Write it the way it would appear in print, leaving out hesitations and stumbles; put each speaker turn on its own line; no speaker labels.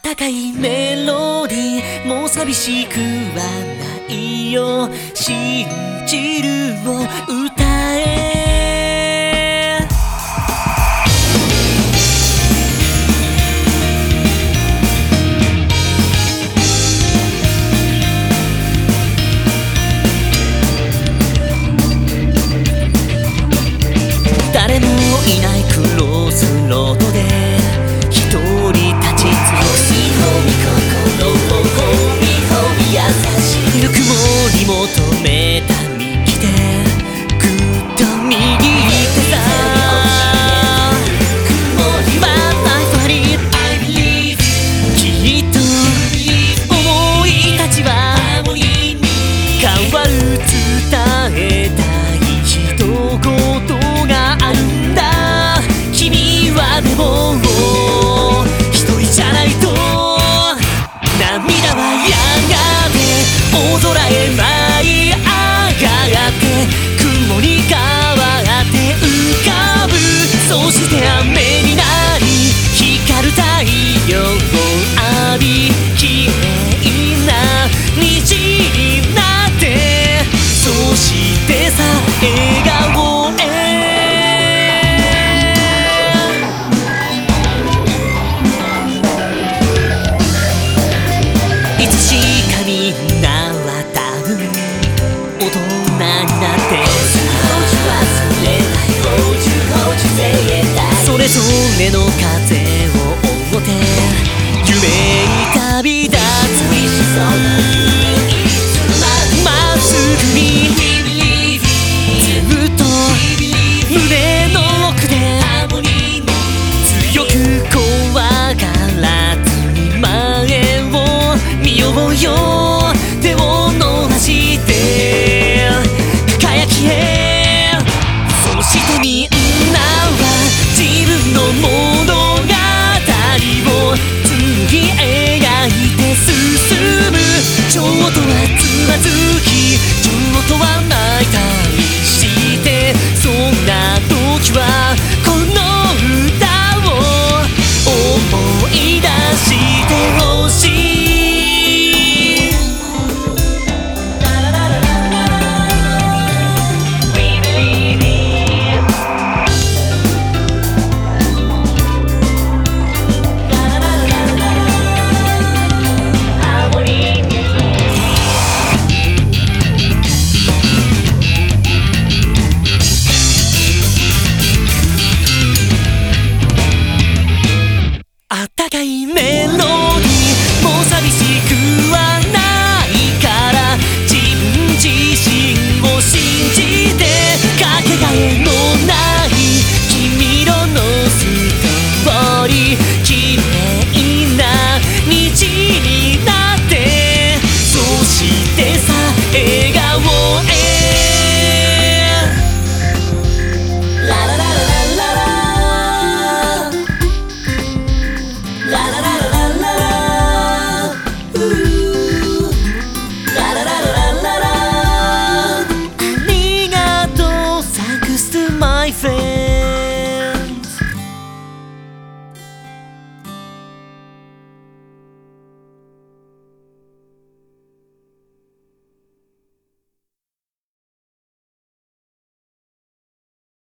高いメロディーもう寂しくはないよ。信じるを歌え。誰もいないクロスロードで一人立ち尽くす。心をほみほみ優しいぬくもり求めた幹でぐっと握ってさ。きっと思いたちは変わる。伝えたい一言があるんだ。君はでも一人じゃないと。涙はやがて大空へ舞い上がって雲に変わって浮かぶ。そして雨になり光る太陽を浴び綺麗な虹になって、そしてさ笑顔へ。いつしかみんなは多分大人になってさ。それぞれの風を追って夢に旅立つ。まっすぐにずっと胸の奥で強く怖がらずに前を見ようよ。手を伸ばして輝きへ。そしてみんなは自分の物語を紡ぎ描いて進